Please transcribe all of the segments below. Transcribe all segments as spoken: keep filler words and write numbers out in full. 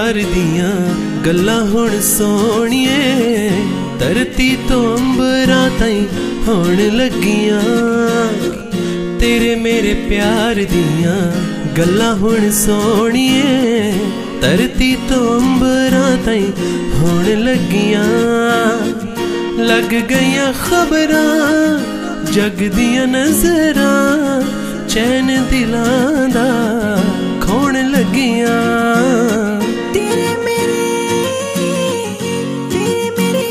प्यार दियां गल्लां हुण सोहणिए धरती तो अंबरां ताईं होण लगियां। तेरे मेरे प्यार दियां गल्लां हुण सोहणिए धरती तो अंबरां ताईं होण लगियां। लग गईयां खबरां जग दियां नज़रां चैन दिलां दा खोण लगियां। तेरे मेरे तेरे मेरे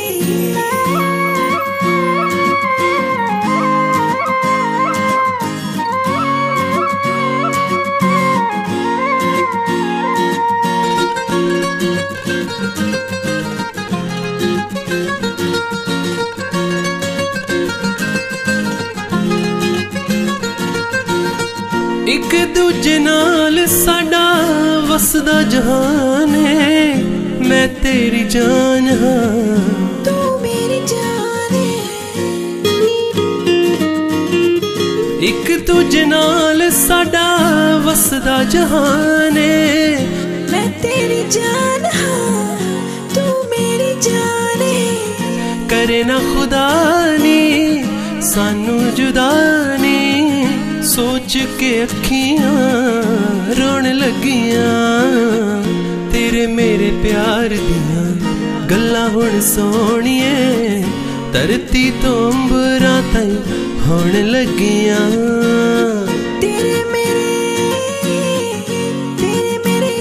एक दूजे नाल साडा वसदा जहान है। मैं तेरी जान हाँ तू मेरी जान है। एक दूजे नाल साडा वसदा जहान है। मैं तेरी जान हाँ तू मेरी जान है। करे ना खुदा नी सानू जुदा नी सोच के अखियां रोन लगियां। तेरे मेरे प्यार दियां गल्लां हुण सोहणिए धरती तो अंबरां ताईं होण लगियां। तेरे मेरे तेरे मेरे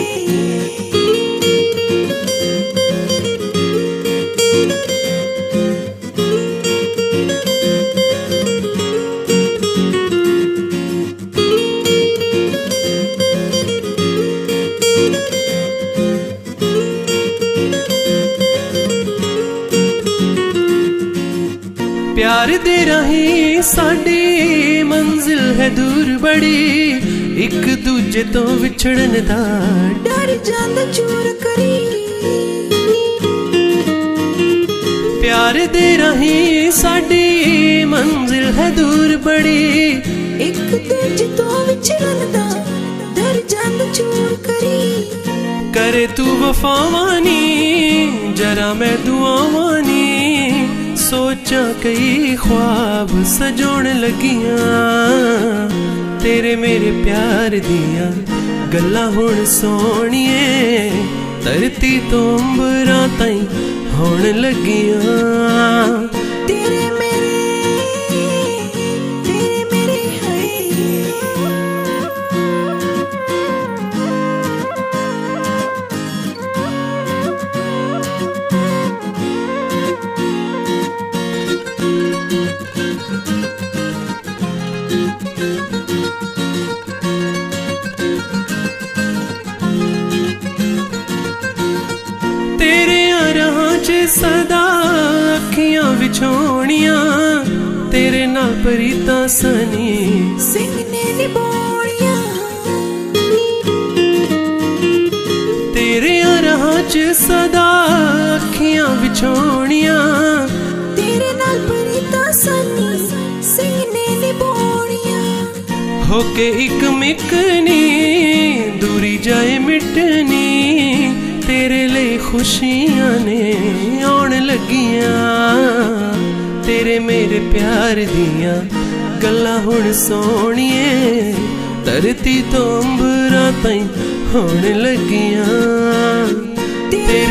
प्यार दे राही साडी मंजिल है दूर बड़ी। एक दूजे तो विछड़न दा डर जांदा चूर करी। प्यार दे राही साडी मंजिल है दूर बड़ी। एक दूजे तो विछड़न दा डर जांदा चूर करी। करे तू वफावानी जरा मैं दुआवानी सोचा कई ख्वाब सजोण लगियां। तेरे मेरे प्यार दियां गल्लां हुण सोहणिए धरती तो अंबरां ताईं होण लगियां। तेरे मेरे तेरे मेरे सदा अखियां विछोणियां तेरे नाल परीता सनी सिंह ने निभाणियां। तेरे राहां च सदा अखियां विछोणियां तेरे नाल परीता सनी सिंह ने निभाणियां। होके एक मिकनी दूरी जाए मिटनी तेरे लिए खुशियां ने आउण लगियां। तेरे मेरे प्यार दियां गल्लां हुण सोहणिए धरती तो अंबरां ताईं होण लगियां।